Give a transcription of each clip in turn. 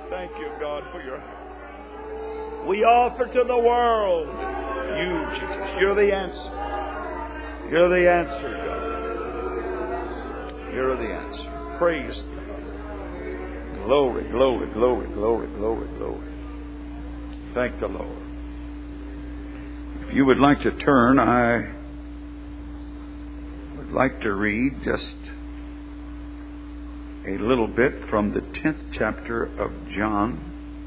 Thank you, God, for your help. We offer to the world you, Jesus. You're the answer. You're the answer, God. You're the answer. Praise God. Glory, glory, glory, glory, glory, glory. Thank the Lord. If you would like to turn, I would like to read just a little bit from the 10th chapter of John.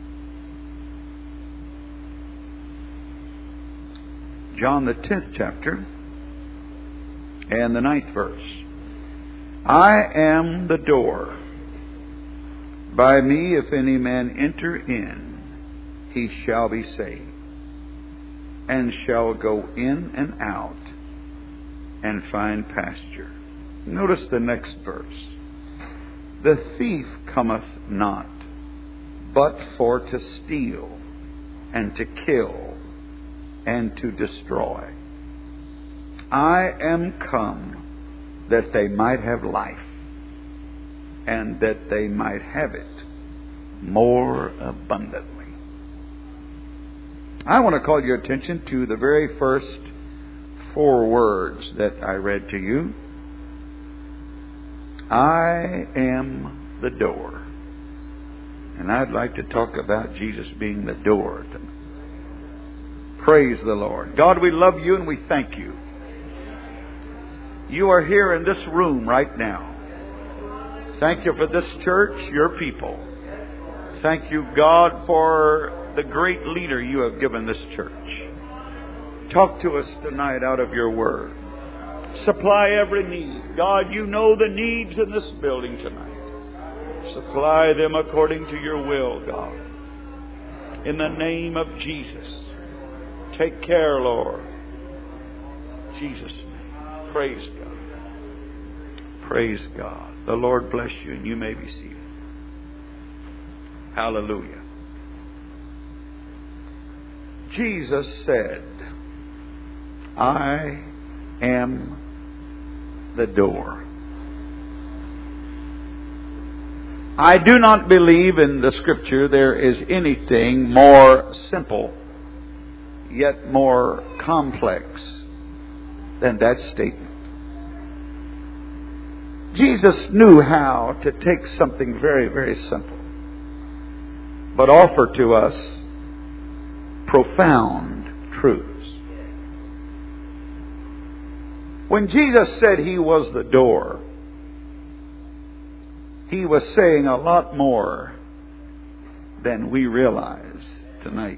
John, the 10th chapter, and the 9th verse. I am the door. By me, if any man enter in, he shall be saved, and shall go in and out, and find pasture. Notice the next verse. The thief cometh not, but for to steal, and to kill, and to destroy. I am come that they might have life, and that they might have it more abundantly. I want to call your attention to the very first 4 words that I read to you. I am the door. And I'd like to talk about Jesus being the door tonight. Praise the Lord. God, we love you and we thank you. You are here in this room right now. Thank you for this church, your people. Thank you, God, for the great leader you have given this church. Talk to us tonight out of your word. Supply every need. God, you know the needs in this building tonight. Supply them according to your will, God. In the name of Jesus. Take care, Lord. Jesus' name. Praise God. Praise God. The Lord bless you, and you may be seated. Hallelujah. Jesus said, I am the door. I do not believe in the Scripture there is anything more simple, yet more complex than that statement. Jesus knew how to take something very, very simple, but offer to us profound truths. When Jesus said He was the door, He was saying a lot more than we realize tonight.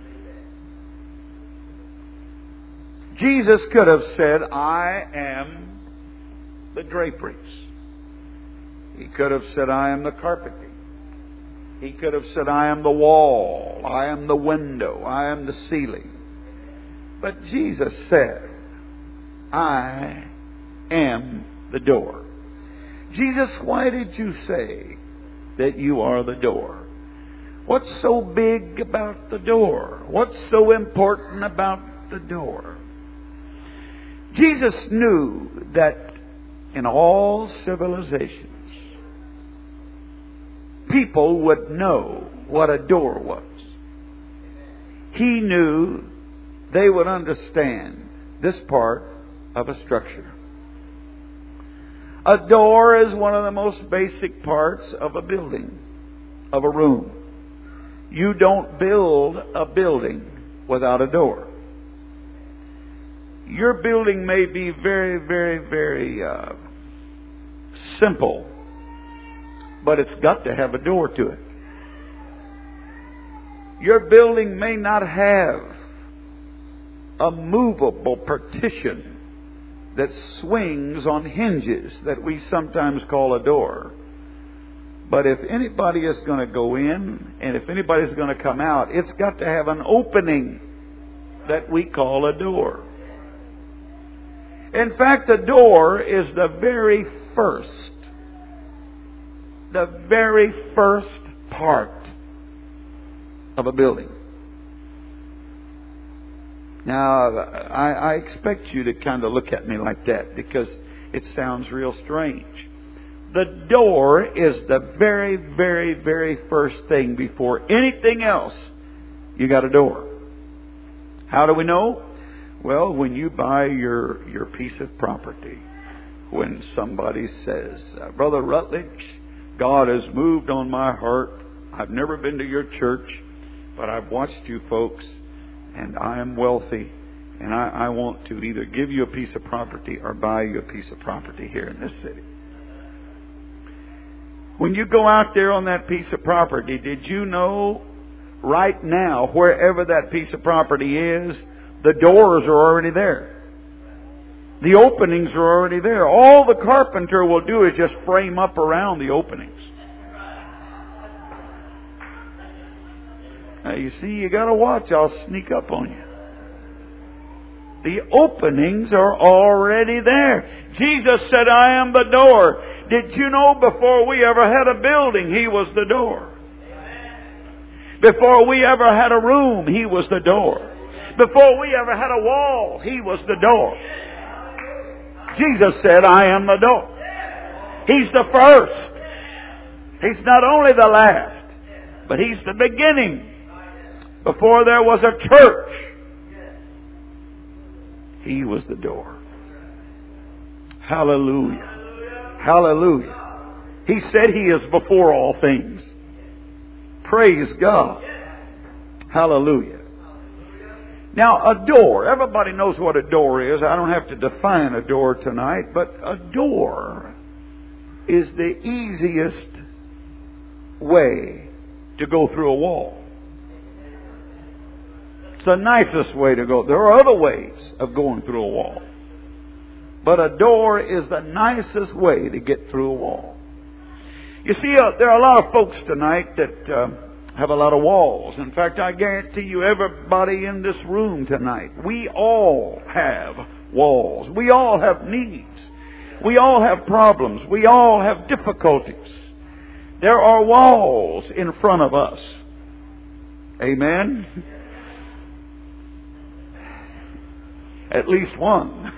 Jesus could have said, I am the draperies. He could have said, I am the carpeting. He could have said, I am the wall. I am the window. I am the ceiling. But Jesus said, I am the door. Jesus, why did you say that you are the door? What's so big about the door? What's so important about the door? Jesus knew that in all civilizations, people would know what a door was. He knew they would understand this part of a structure. A door is one of the most basic parts of a building, of a room. You don't build a building without a door. Your building may be very, very, very simple, but it's got to have a door to it. Your building may not have a movable partition that swings on hinges that we sometimes call a door. But if anybody is going to go in and if anybody's going to come out, it's got to have an opening that we call a door. In fact, a door is the very first part of a building. Now, I expect you to kind of look at me like that because it sounds real strange. The door is the very, very, very first thing. Before anything else, you got a door. How do we know? Well, when you buy your piece of property, when somebody says, Brother Rutledge, God has moved on my heart. I've never been to your church, but I've watched you folks, and I am wealthy, and I want to either give you a piece of property or buy you a piece of property here in this city. When you go out there on that piece of property, did you know right now, wherever that piece of property is, the doors are already there. The openings are already there. All the carpenter will do is just frame up around the openings. Now you see, you got to watch. I'll sneak up on you. The openings are already there. Jesus said, I am the door. Did you know before we ever had a building, He was the door? Before we ever had a room, He was the door. Before we ever had a wall, He was the door. Jesus said, I am the door. He's the first. He's not only the last, but He's the beginning. Before there was a church, He was the door. Hallelujah. Hallelujah. He said He is before all things. Praise God. Hallelujah. Now, a door. Everybody knows what a door is. I don't have to define a door tonight, but a door is the easiest way to go through a wall. It's the nicest way to go. There are other ways of going through a wall, but a door is the nicest way to get through a wall. You see, there are a lot of folks tonight that have a lot of walls. In fact, I guarantee you, everybody in this room tonight, we all have walls. We all have needs. We all have problems. We all have difficulties. There are walls in front of us. Amen? At least one.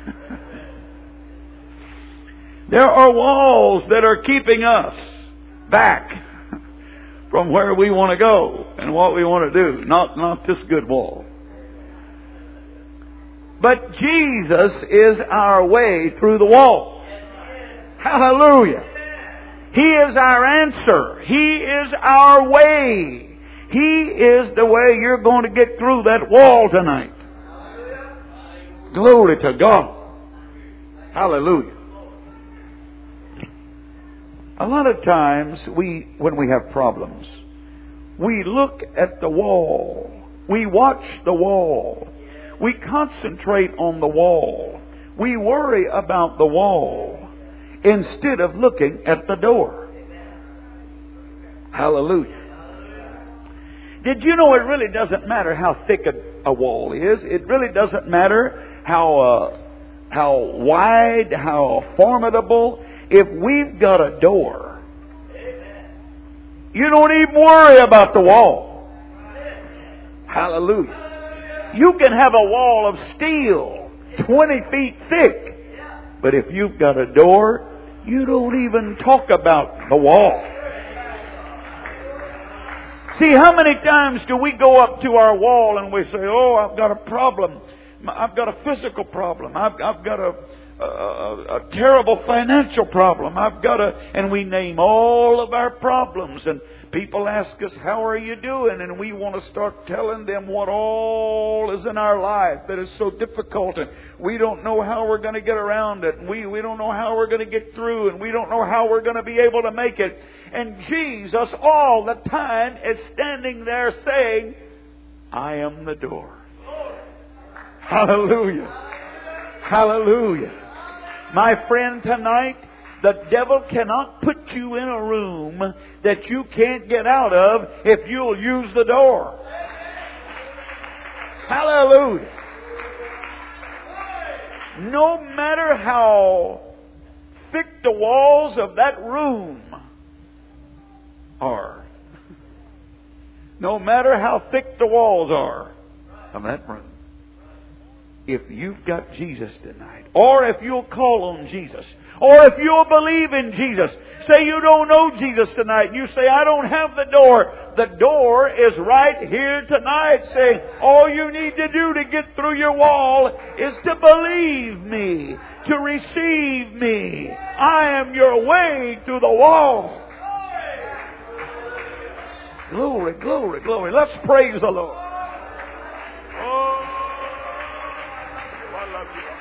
There are walls that are keeping us back from where we want to go and what we want to do. Not this good wall. But Jesus is our way through the wall. Hallelujah. He is our answer. He is our way. He is the way you're going to get through that wall tonight. Glory to God. Hallelujah. A lot of times, when we have problems, we look at the wall. We watch the wall. We concentrate on the wall. We worry about the wall instead of looking at the door. Hallelujah. Did you know it really doesn't matter how thick a wall is? It really doesn't matter how wide, how formidable. If we've got a door, you don't even worry about the wall. Hallelujah. You can have a wall of steel 20 feet thick, but if you've got a door, you don't even talk about the wall. See, how many times do we go up to our wall and we say, oh, I've got a problem. I've got a physical problem. I've got a terrible financial problem. And we name all of our problems. And people ask us, how are you doing? And we want to start telling them what all is in our life that is so difficult. And we don't know how we're going to get around it. And we don't know how we're going to get through. And we don't know how we're going to be able to make it. And Jesus all the time is standing there saying, I am the door. Hallelujah. Hallelujah. My friend, tonight, the devil cannot put you in a room that you can't get out of if you'll use the door. Hallelujah. No matter how thick the walls of that room are, no matter how thick the walls are of that room, if you've got Jesus tonight, or if you'll call on Jesus, or if you'll believe in Jesus. Say you don't know Jesus tonight, and you say, I don't have the door. The door is right here tonight, saying all you need to do to get through your wall is to believe me, to receive me. I am your way through the wall. Glory, glory, glory. Let's praise the Lord. Oh, I love you.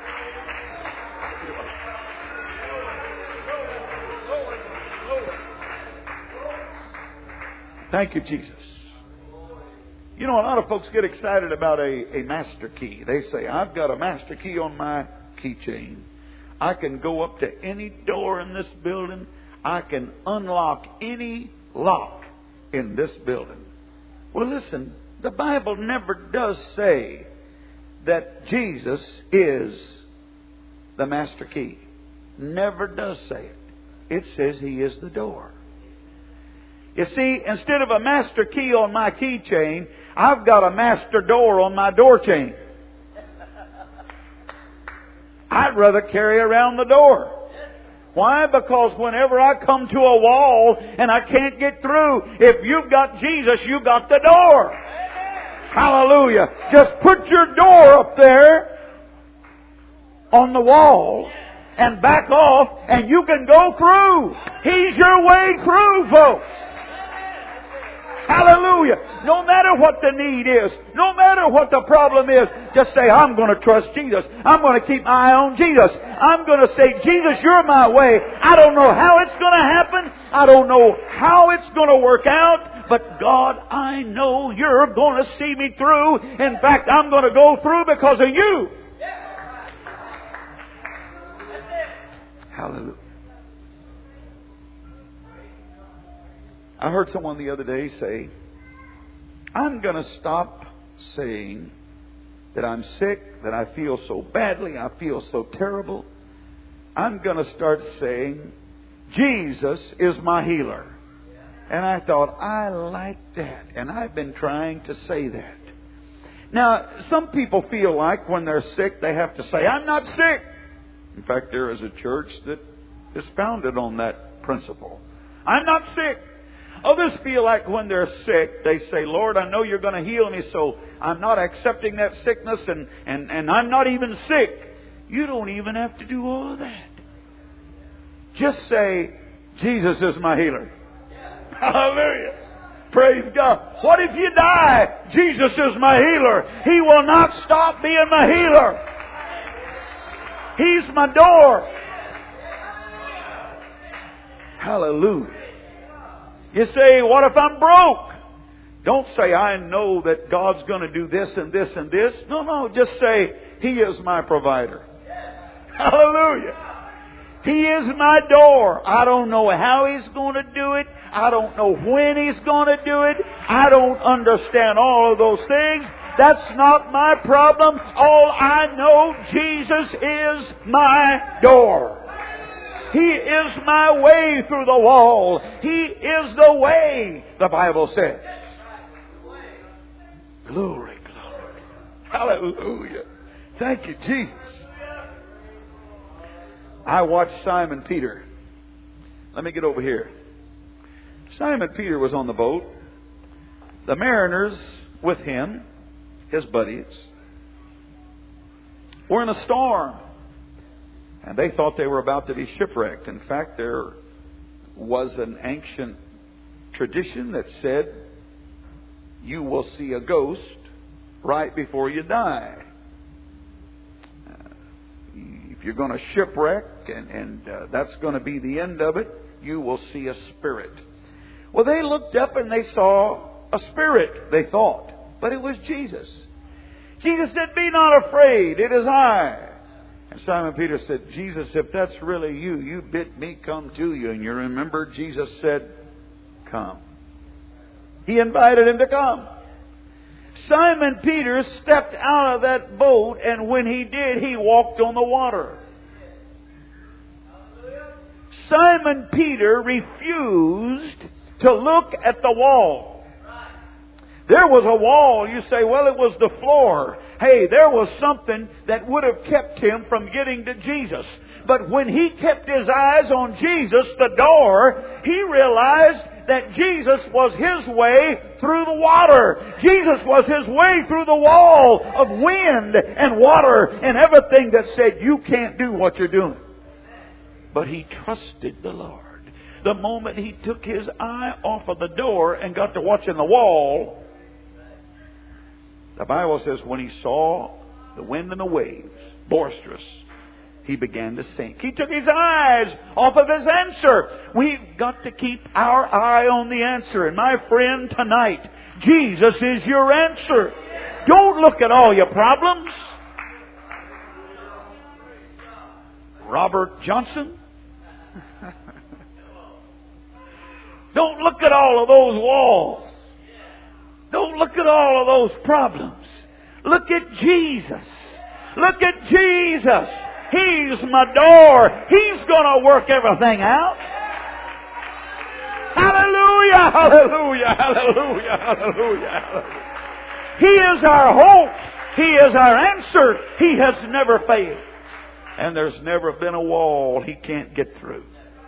Thank you, Jesus. You know, a lot of folks get excited about a master key. They say, I've got a master key on my keychain. I can go up to any door in this building. I can unlock any lock in this building. Well, listen, the Bible never does say that Jesus is the master key. Never does say it. It says He is the door. You see, instead of a master key on my keychain, I've got a master door on my door chain. I'd rather carry around the door. Why? Because whenever I come to a wall and I can't get through, if you've got Jesus, you've got the door. Hallelujah. Just put your door up there on the wall and back off and you can go through. He's your way through, folks. Hallelujah. No matter what the need is, no matter what the problem is, just say, I'm going to trust Jesus. I'm going to keep my eye on Jesus. I'm going to say, Jesus, you're my way. I don't know how it's going to happen. I don't know how it's going to work out. But God, I know you're going to see me through. In fact, I'm going to go through because of you. Hallelujah. I heard someone the other day say, I'm going to stop saying that I'm sick, that I feel so badly, I feel so terrible. I'm going to start saying, Jesus is my healer. And I thought, I like that. And I've been trying to say that. Now, some people feel like when they're sick, they have to say, I'm not sick. In fact, there is a church that is founded on that principle. I'm not sick. Others feel like when they're sick, they say, Lord, I know you're going to heal me, so I'm not accepting that sickness and I'm not even sick. You don't even have to do all of that. Just say, Jesus is my healer. Hallelujah. Praise God. What if you die? Jesus is my healer. He will not stop being my healer. He's my door. Hallelujah. You say, what if I'm broke? Don't say, I know that God's going to do this and this and this. No, just say, He is my provider. Hallelujah. He is my door. I don't know how He's going to do it. I don't know when He's going to do it. I don't understand all of those things. That's not my problem. All I know, Jesus is my door. He is my way through the wall. He is the way, the Bible says. Glory, glory. Hallelujah. Thank you, Jesus. I watched Simon Peter. Let me get over here. Simon Peter was on the boat. The mariners with him, his buddies, were in a storm. And they thought they were about to be shipwrecked. In fact, there was an ancient tradition that said you will see a ghost right before you die. If you're going to shipwreck and that's going to be the end of it, you will see a spirit. Well, they looked up and they saw a spirit, they thought. But it was Jesus. Jesus said, be not afraid, it is I. And Simon Peter said, Jesus, if that's really you, you bid me come to you. And you remember Jesus said, come. He invited him to come. Simon Peter stepped out of that boat, and when he did, he walked on the water. Simon Peter refused to look at the wall. There was a wall. You say, well, it was the floor. Hey, there was something that would have kept him from getting to Jesus. But when he kept his eyes on Jesus, the door, he realized that Jesus was his way through the water. Jesus was his way through the wall of wind and water and everything that said, you can't do what you're doing. But he trusted the Lord. The moment he took his eye off of the door and got to watching the wall, the Bible says when he saw the wind and the waves boisterous, he began to sink. He took his eyes off of his answer. We've got to keep our eye on the answer. And my friend, tonight, Jesus is your answer. Don't look at all your problems. Robert Johnson. Don't look at all of those walls. Don't look at all of those problems. Look at Jesus. Look at Jesus. He's my door. He's going to work everything out. Hallelujah, hallelujah, hallelujah, hallelujah, hallelujah. He is our hope. He is our answer. He has never failed. And there's never been a wall He can't get through.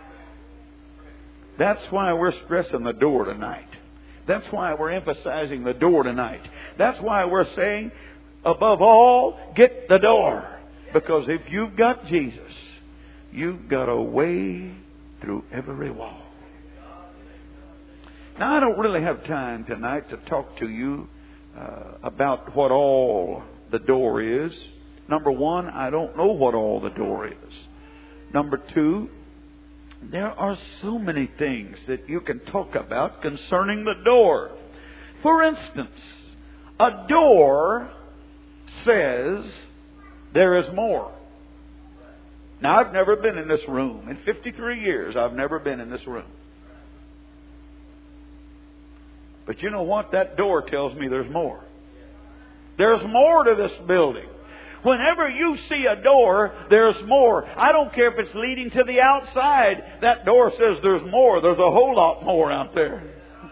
That's why we're stressing the door tonight. That's why we're emphasizing the door tonight. That's why we're saying, above all, get the door. Because if you've got Jesus, you've got a way through every wall. Now, I don't really have time tonight to talk to you about what all the door is. Number one, I don't know what all the door is. Number two, there are so many things that you can talk about concerning the door. For instance, a door says there is more. Now, I've never been in this room. In 53 years, I've never been in this room. But you know what? That door tells me there's more. There's more to this building. Whenever you see a door, there's more. I don't care if it's leading to the outside. That door says there's more. There's a whole lot more out there.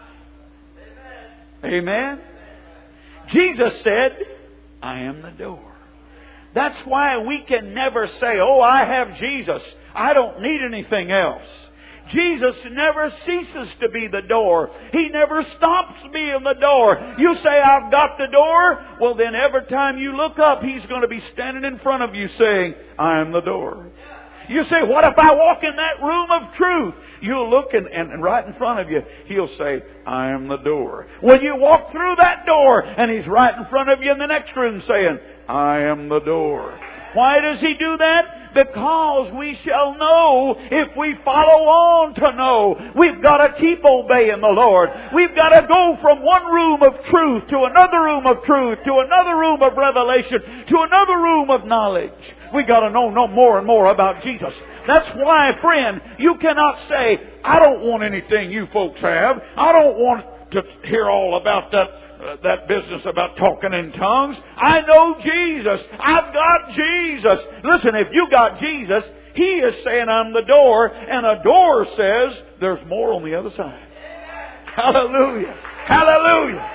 Amen? Jesus said, I am the door. That's why we can never say, oh, I have Jesus. I don't need anything else. Jesus never ceases to be the door. He never stops being the door. You say, I've got the door. Well, then every time you look up, He's going to be standing in front of you saying, I am the door. You say, what if I walk in that room of truth? You'll look and right in front of you, He'll say, I am the door. When you walk through that door and He's right in front of you in the next room saying, I am the door. Why does He do that? Because we shall know if we follow on to know. We've got to keep obeying the Lord. We've got to go from one room of truth to another room of truth, to another room of revelation, to another room of knowledge. We've got to know more and more about Jesus. That's why, friend, you cannot say, I don't want anything you folks have. I don't want to hear all about that business about talking in tongues. I know Jesus. I've got Jesus. Listen, if you got Jesus, He is saying, I'm the door, and a door says there's more on the other side. Hallelujah. Hallelujah.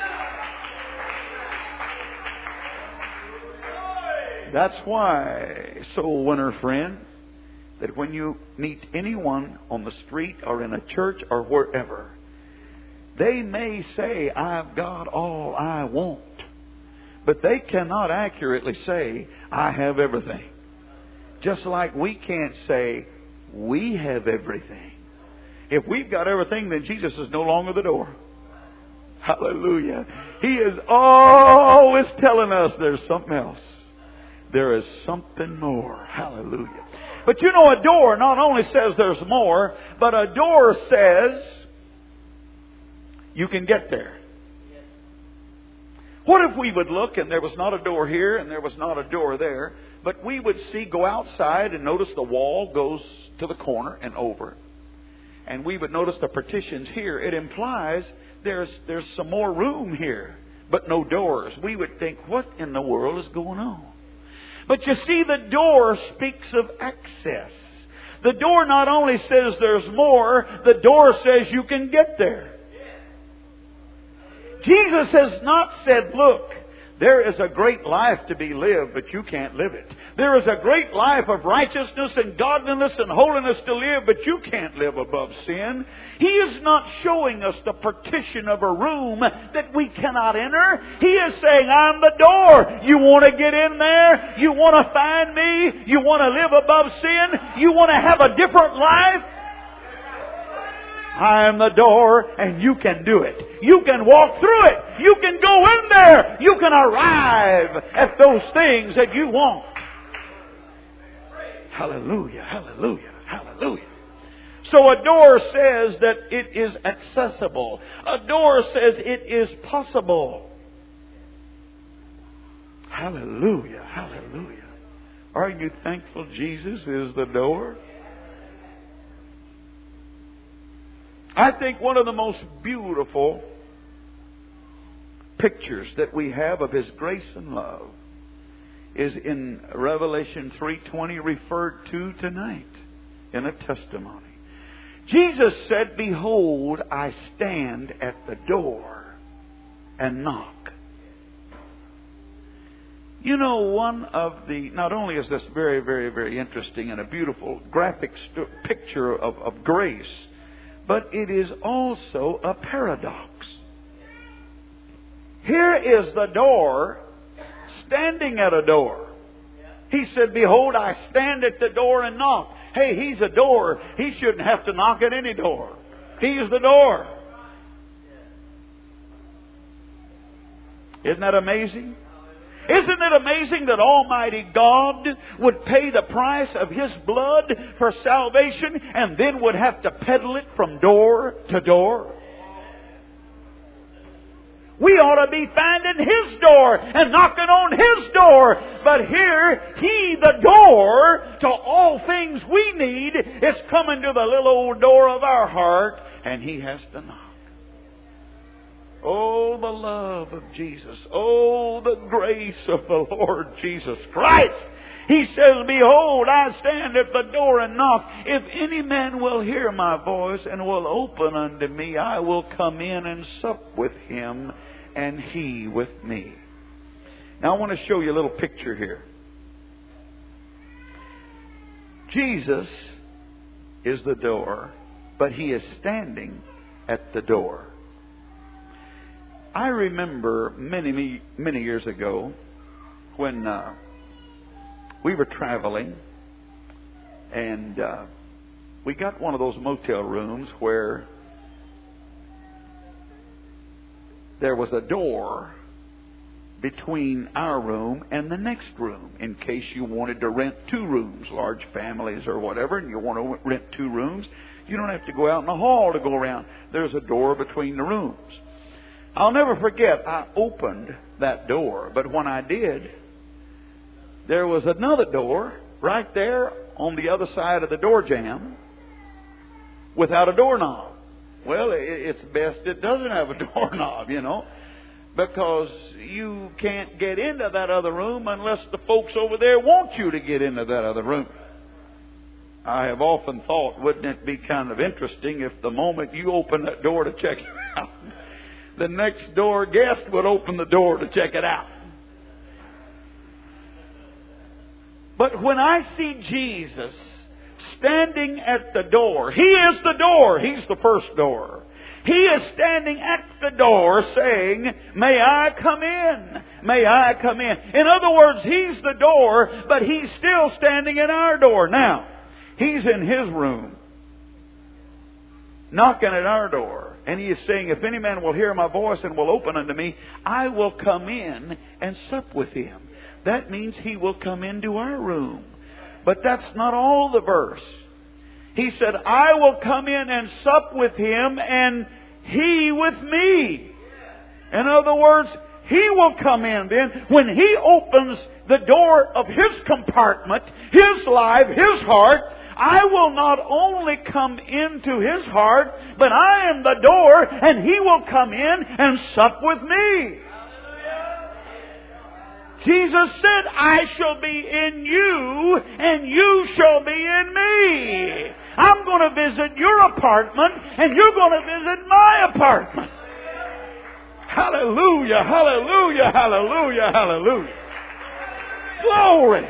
That's why, soul winner friend, that when you meet anyone on the street or in a church or wherever, they may say, I've got all I want. But they cannot accurately say, I have everything. Just like we can't say, we have everything. If we've got everything, then Jesus is no longer the door. Hallelujah. He is always telling us there's something else. There is something more. Hallelujah. But you know, a door not only says there's more, but a door says you can get there. What if we would look and there was not a door here and there was not a door there, but we would go outside and notice the wall goes to the corner and over. And we would notice the partitions here. It implies there's some more room here, but no doors. We would think, what in the world is going on? But you see, the door speaks of access. The door not only says there's more, the door says you can get there. Jesus has not said, look, There is a great life to be lived, but you can't live it. There is a great life of righteousness and godliness and holiness to live, but you can't live above sin. He is not showing us the partition of a room that we cannot enter. He is saying, I'm the door. You want to get in there? You want to find me? You want to live above sin? You want to have a different life? I am the door, and you can do it. You can walk through it. You can go in there. You can arrive at those things that you want. Hallelujah, hallelujah, hallelujah. So a door says that it is accessible. A door says it is possible. Hallelujah, hallelujah. Are you thankful Jesus is the door? I think one of the most beautiful pictures that we have of His grace and love is in Revelation 3:20, referred to tonight in a testimony. Jesus said, behold, I stand at the door and knock. You know, not only is this very, very, very interesting and a beautiful graphic picture of grace, but it is also a paradox. Here is the door standing at a door. He said, behold, I stand at the door and knock. Hey, He's a door. He shouldn't have to knock at any door. He's the door. Isn't that amazing? Isn't it amazing that Almighty God would pay the price of His blood for salvation and then would have to peddle it from door to door? We ought to be finding His door and knocking on His door. But here, He, the door to all things we need, is coming to the little old door of our heart, and He has to knock. Oh, the love of Jesus. Oh, the grace of the Lord Jesus Christ. He says, behold, I stand at the door and knock. If any man will hear my voice and will open unto me, I will come in and sup with him and he with me. Now I want to show you a little picture here. Jesus is the door, but He is standing at the door. I remember many years ago when we were traveling, and we got one of those motel rooms where there was a door between our room and the next room in case you wanted to rent two rooms, large families or whatever, and you want to rent two rooms. You don't have to go out in the hall to go around. There's a door between the rooms. I'll never forget, I opened that door, but when I did, there was another door right there on the other side of the door jamb without a doorknob. Well, it's best it doesn't have a doorknob, you know, because you can't get into that other room unless the folks over there want you to get into that other room. I have often thought, wouldn't it be kind of interesting if the moment you open that door to check it out, the next door guest would open the door to check it out. But when I see Jesus standing at the door, He is the door. He's the first door. He is standing at the door saying, may I come in? May I come in? In other words, He's the door, but He's still standing at our door. Now, He's in His room, knocking at our door. And He is saying, if any man will hear my voice and will open unto me, I will come in and sup with him. That means He will come into our room. But that's not all the verse. He said, I will come in and sup with him and he with me. In other words, He will come in then. When He opens the door of His compartment, His life, His heart, I will not only come into His heart, but I am the door, and He will come in and sup with me. Jesus said, I shall be in you, and you shall be in me. I'm going to visit your apartment, and you're going to visit my apartment. Hallelujah, hallelujah, hallelujah, hallelujah. Glory.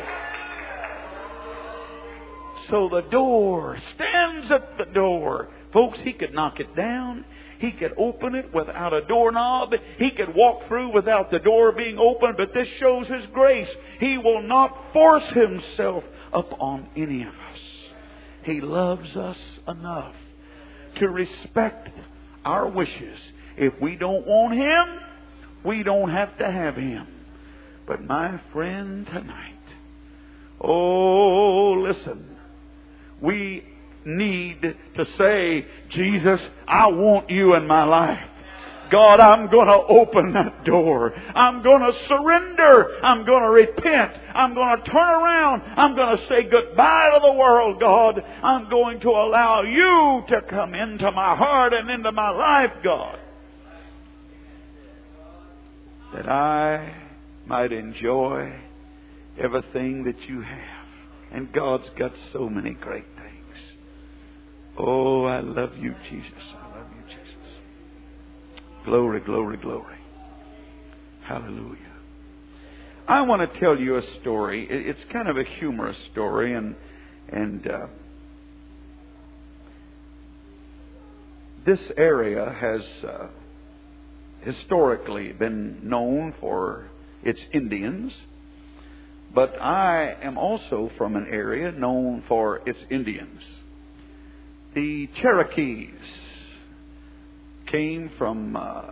So the door stands at the door. Folks, He could knock it down. He could open it without a doorknob. He could walk through without the door being open. But this shows His grace. He will not force Himself upon any of us. He loves us enough to respect our wishes. If we don't want Him, we don't have to have Him. But my friend, tonight, oh, listen. We need to say, Jesus, I want You in my life. God, I'm going to open that door. I'm going to surrender. I'm going to repent. I'm going to turn around. I'm going to say goodbye to the world, God. I'm going to allow You to come into my heart and into my life, God, that I might enjoy everything that You have. And God's got so many great things. Oh, I love You, Jesus. I love You, Jesus. Glory, glory, glory. Hallelujah. I want to tell you a story. It's kind of a humorous story, and this area has historically been known for its Indians. But I am also from an area known for its Indians. The Cherokees came from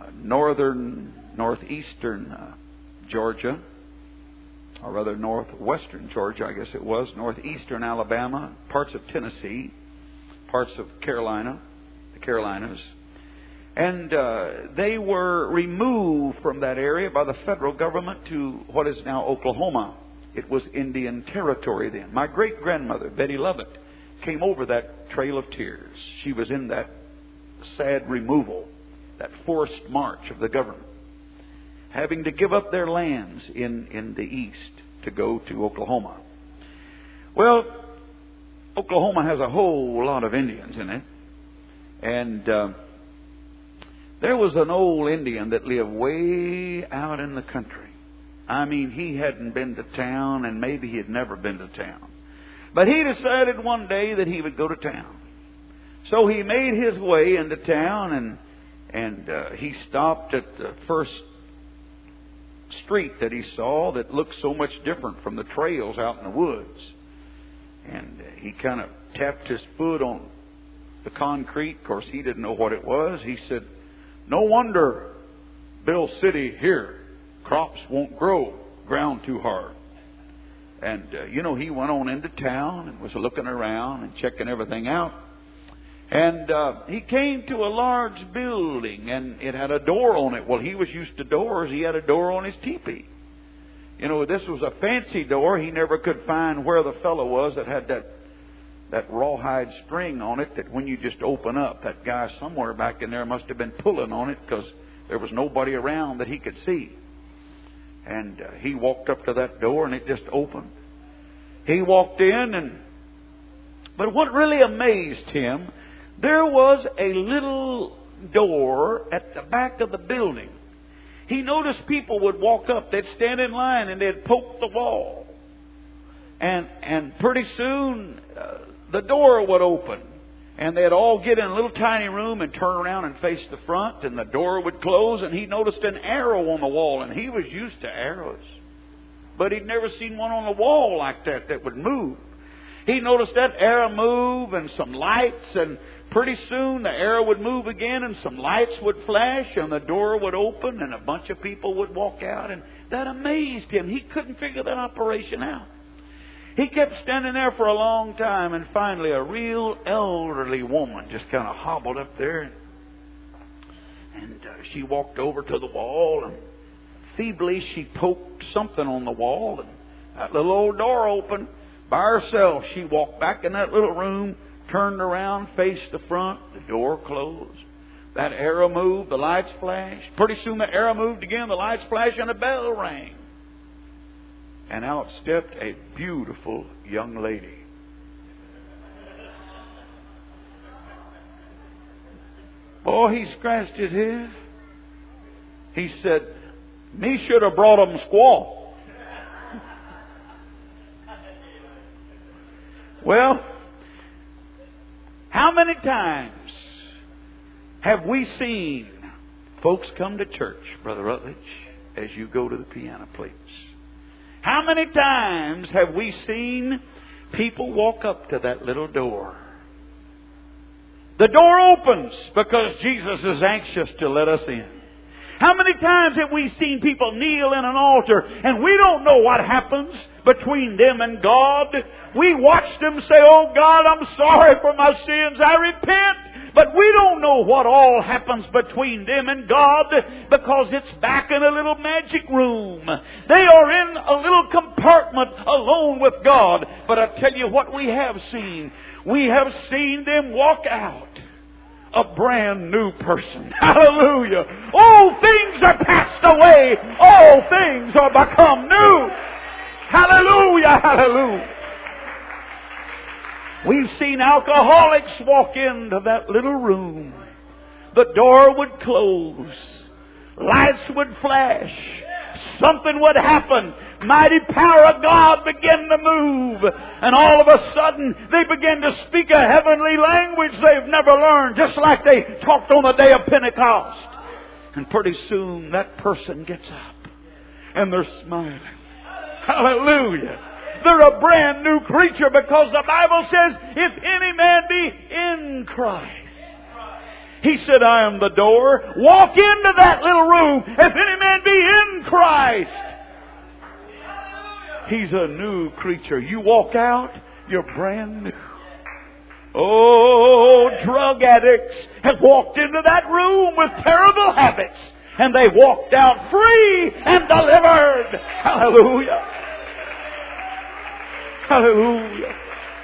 northeastern Georgia, or rather northwestern Georgia, I guess it was, northeastern Alabama, parts of Tennessee, parts of Carolina, the Carolinas. And they were removed from that area by the federal government to what is now Oklahoma. It was Indian territory then. My great-grandmother, Betty Lovett, came over that trail of tears. She was in that sad removal, that forced march of the government, having to give up their lands in the east to go to Oklahoma. Well, Oklahoma has a whole lot of Indians in it. And there was an old Indian that lived way out in the country. I mean, he hadn't been to town, and maybe he had never been to town. But he decided one day that he would go to town. So he made his way into town, and he stopped at the first street that he saw that looked so much different from the trails out in the woods. And he kind of tapped his foot on the concrete. Of course, he didn't know what it was. He said, "No wonder Bill City here. Crops won't grow, ground too hard." And, he went on into town and was looking around and checking everything out. And he came to a large building, and it had a door on it. Well, he was used to doors. He had a door on his teepee. This was a fancy door. He never could find where the fellow was that had that rawhide string on it that when you just open up, that guy somewhere back in there must have been pulling on it because there was nobody around that he could see. And he walked up to that door, and it just opened. He walked in, but what really amazed him, there was a little door at the back of the building. He noticed people would walk up, they'd stand in line, and they'd poke the wall. And pretty soon, the door would open. And they'd all get in a little tiny room and turn around and face the front, and the door would close, and he noticed an arrow on the wall, and he was used to arrows. But he'd never seen one on the wall like that would move. He noticed that arrow move and some lights, and pretty soon the arrow would move again and some lights would flash and the door would open and a bunch of people would walk out, and that amazed him. He couldn't figure that operation out. He kept standing there for a long time, and finally a real elderly woman just kind of hobbled up there, and she walked over to the wall, and feebly she poked something on the wall, and that little old door opened by herself. She walked back in that little room, turned around, faced the front, the door closed. That arrow moved, the lights flashed. Pretty soon the arrow moved again, the lights flashed, and a bell rang. And out stepped a beautiful young lady. Boy, he scratched his head. He said, me should have brought them squaw. Well, how many times have we seen folks come to church, Brother Rutledge, as you go to the piano, please? How many times have we seen people walk up to that little door? The door opens because Jesus is anxious to let us in. How many times have we seen people kneel in an altar and we don't know what happens between them and God? We watch them say, oh God, I'm sorry for my sins, I repent. But we don't know what all happens between them and God because it's back in a little magic room. They are in a little compartment alone with God. But I tell you what we have seen. We have seen them walk out a brand new person. Hallelujah. All things are passed away. All things are become new. Hallelujah. Hallelujah. We've seen alcoholics walk into that little room. The door would close. Lights would flash. Something would happen. Mighty power of God began to move. And all of a sudden, they began to speak a heavenly language they've never learned, just like they talked on the day of Pentecost. And pretty soon, that person gets up. And they're smiling. Hallelujah. They're a brand new creature because the Bible says, if any man be in Christ. He said, I am the door. Walk into that little room. If any man be in Christ. He's a new creature. You walk out, you're brand new. Oh, drug addicts have walked into that room with terrible habits. And they walked out free and delivered. Hallelujah. Hallelujah.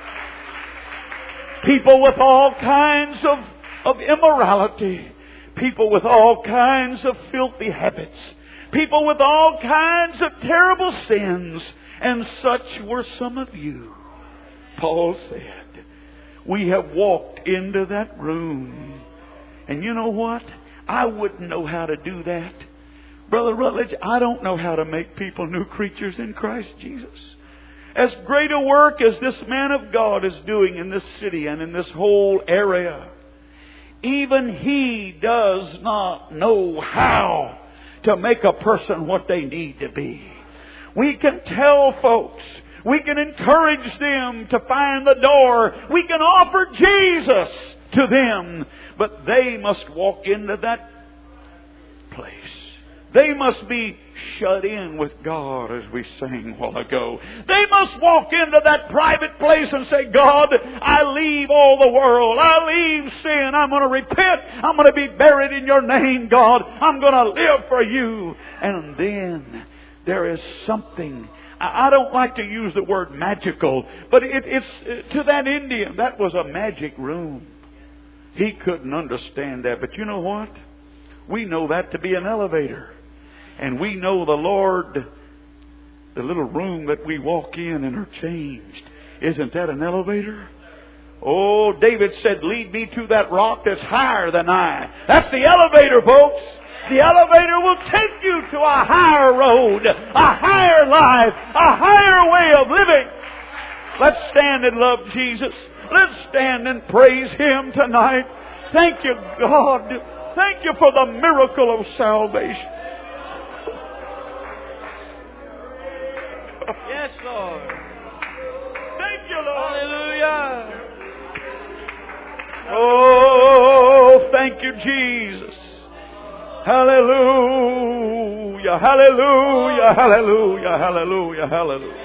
People with all kinds of immorality. People with all kinds of filthy habits. People with all kinds of terrible sins. And such were some of you. Paul said, we have walked into that room. And you know what? I wouldn't know how to do that. Brother Rutledge, I don't know how to make people new creatures in Christ Jesus. As great a work as this man of God is doing in this city and in this whole area, even he does not know how to make a person what they need to be. We can tell folks, we can encourage them to find the door, we can offer Jesus to them, but they must walk into that place. They must be shut in with God, as we sang a while ago. They must walk into that private place and say, God, I leave all the world. I leave sin. I'm going to repent. I'm going to be buried in your name, God. I'm going to live for you. And then there is something. I don't like to use the word magical, but it's to that Indian, that was a magic room. He couldn't understand that. But you know what? We know that to be an elevator. And we know the Lord, the little room that we walk in and are changed. Isn't that an elevator? Oh, David said, lead me to that rock that's higher than I. That's the elevator, folks. The elevator will take you to a higher road, a higher life, a higher way of living. Let's stand and love Jesus. Let's stand and praise Him tonight. Thank you, God. Thank you for the miracle of salvation. Yes, Lord. Thank you, Lord. Hallelujah. Oh, thank you, Jesus. Hallelujah. Hallelujah. Hallelujah. Hallelujah. Hallelujah.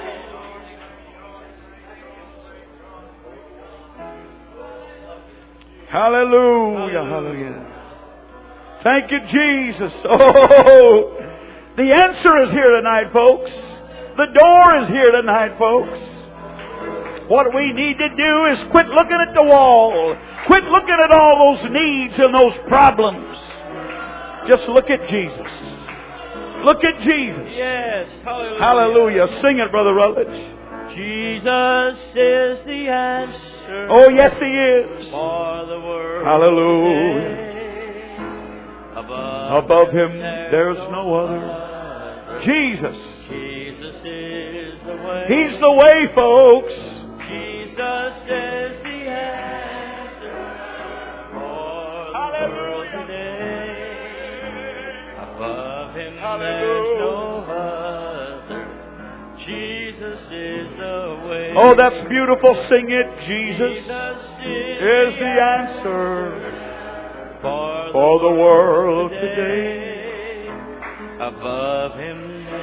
Hallelujah. Hallelujah. Thank you, Jesus. Oh, the answer is here tonight, folks. The door is here tonight, folks. What we need to do is quit looking at the wall. Quit looking at all those needs and those problems. Just look at Jesus. Look at Jesus. Yes. Hallelujah. Hallelujah. Sing it, Brother Rutledge. Jesus is the answer. Oh, yes, He is. For the world. Hallelujah. A Above Him there's no other. Jesus. Jesus is the way. He's the way, folks. Jesus is the answer for the world today. Above Him there's no other. Jesus is the way. Oh, that's beautiful. Sing it. Jesus is the answer for the world today. Above Him.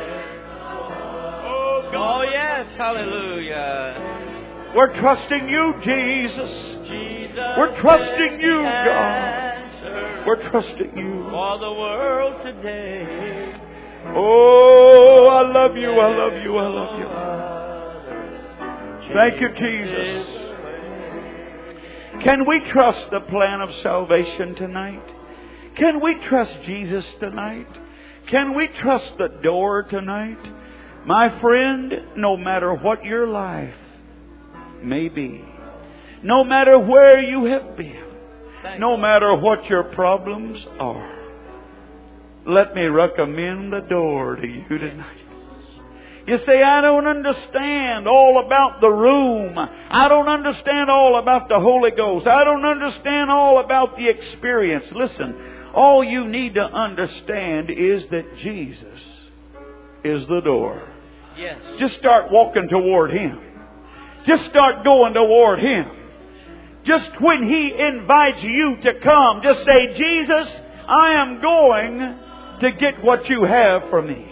Oh yes, hallelujah. We're trusting You, Jesus. We're trusting You, God. We're trusting You for the world today. Oh, I love You, I love You, I love You. Thank You, Jesus. Can we trust the plan of salvation tonight? Can we trust Jesus tonight? Can we trust the door tonight? My friend, no matter what your life may be, no matter where you have been, no matter what your problems are, let me recommend the door to you tonight. You say, I don't understand all about the room. I don't understand all about the Holy Ghost. I don't understand all about the experience. Listen, all you need to understand is that Jesus is the door. Yes. Just start walking toward Him. Just start going toward Him. Just when He invites you to come, just say, Jesus, I am going to get what You have for me.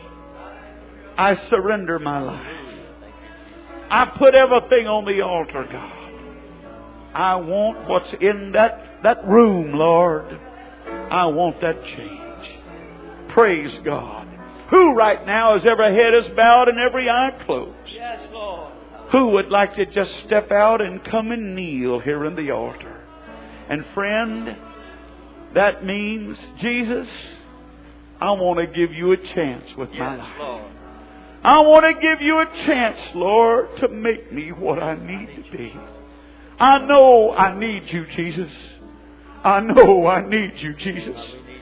I surrender my life. I put everything on the altar, God. I want what's in that room, Lord. I want that change. Praise God. Who right now, as every head is bowed and every eye closed? Yes, Lord. Who would like to just step out and come and kneel here in the altar? And friend, that means, Jesus, I want to give You a chance with my life. Lord. I want to give You a chance, Lord, to make me what I need to be. I know I need You, Jesus. I know I need You, Jesus.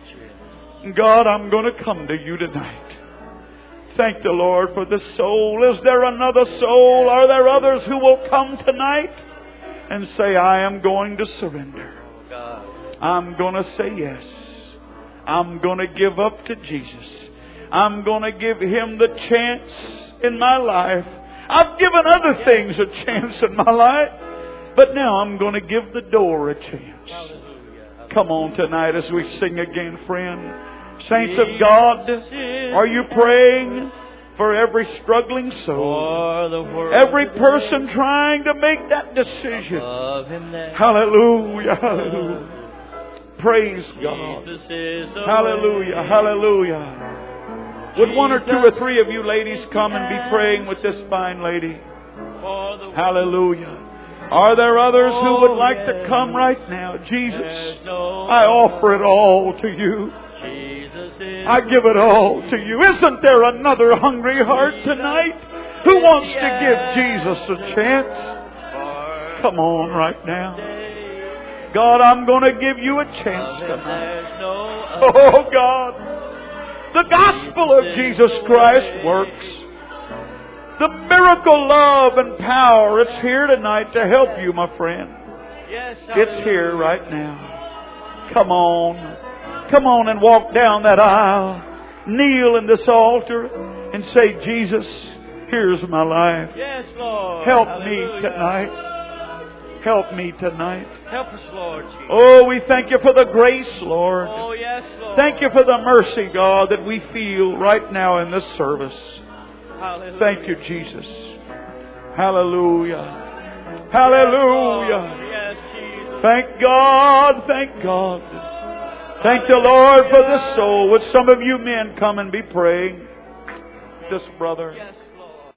God, I'm going to come to You tonight. Thank the Lord for the soul. Is there another soul? Are there others who will come tonight and say, I am going to surrender. I'm going to say yes. I'm going to give up to Jesus. I'm going to give Him the chance in my life. I've given other things a chance in my life, but now I'm going to give the door a chance. Come on tonight as we sing again, friend. Saints of God, are you praying for every struggling soul? Every person trying to make that decision. Hallelujah, hallelujah. Praise God. Hallelujah, hallelujah. Would one or two or three of you ladies come and be praying with this fine lady? Hallelujah. Are there others who would like to come right now? Jesus, I offer it all to You. I give it all to You. Isn't there another hungry heart tonight who wants to give Jesus a chance? Come on right now. God, I'm going to give You a chance tonight. Oh God, the gospel of Jesus Christ works. The miracle love and power, it's here tonight to help you, my friend. It's here right now. Come on. Come on and walk down that aisle. Kneel in this altar and say, Jesus, here's my life. Yes, Lord. Help me tonight. Help me tonight. Help us, Lord Jesus. Oh, we thank You for the grace, Lord. Oh, yes, Lord. Thank You for the mercy, God, that we feel right now in this service. Hallelujah. Thank You, Jesus. Hallelujah. Hallelujah. Yes, Jesus. Thank God. Thank God. Thank the Lord for this soul. Would some of you men come and be praying? This brother. Yes.